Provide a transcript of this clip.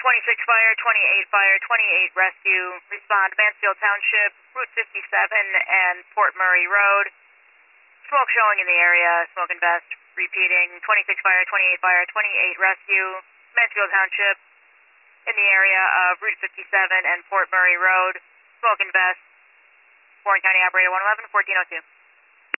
26 fire, 28 rescue, respond Mansfield Township, Route 57 and Port Murray Road. Smoke showing in the area, smoke and vest. Repeating, 26 fire, 28 rescue, Mansfield Township, in the area of Route 57 and Port Murray Road. Smoke and vest. Warren County Operator 111, 1402.